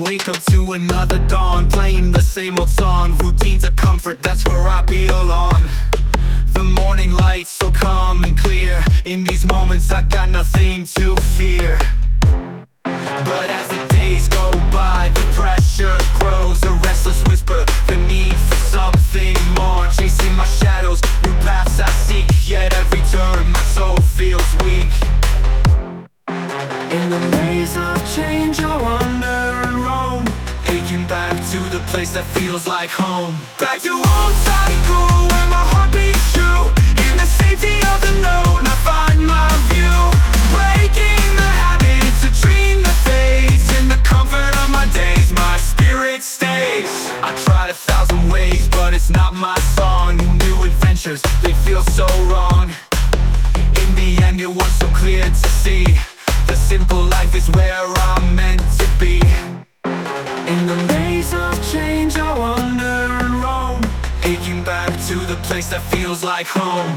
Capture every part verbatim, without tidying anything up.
Wake up to another dawn, playing the same old song. Routine's a comfort, that's where I belong. The morning light so calm and clear. In these moments I got nothing to fear. But as the days go by, the pressure grows. A restless whisper, the need for something more. Chasing my shadows, new paths I seek. Yet every turn my soul feels weak. In the maze of change I wander and roam, aching back to the place that feels like home. Back to old cycle where my heart beats true. In the safety of the known I find my view. Breaking the habit, it's a dream that fades. In the comfort of my days, my spirit stays. I tried a thousand ways, but it's not my song. New adventures, they feel so wrong. In the end it was so clear to see, the simple life is where I'm meant to be. In the maze of change I wander and roam, aching back to the place that feels like home.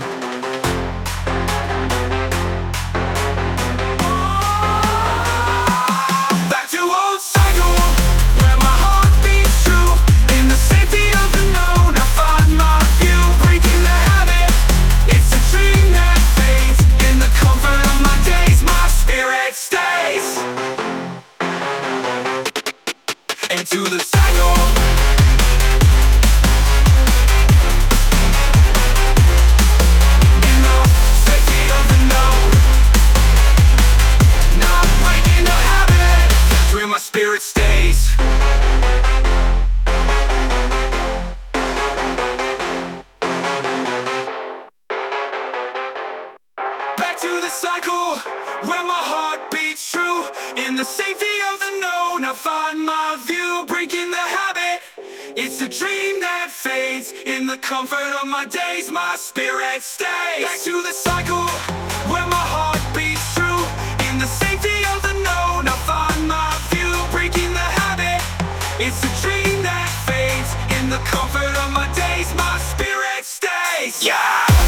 Back to old cycle where my heart beats true. In the safety of the known I find my view. Breaking the habit, it's a dream that fades. In the comfort of my days, my spirit stays. Into the cycle. In the safety of the known, not breaking the habit, that's where my spirit stays. Back to the cycle where my heart beats true. In the safety of the known I find my view. Breaking the habit, it's a dream that fades. In the comfort of my days, my spirit stays. Back to the cycle where my heart beats true. In the safety of the known I find my view. Breaking the habit, it's a dream that fades. In the comfort of my days, my spirit stays. Yeah!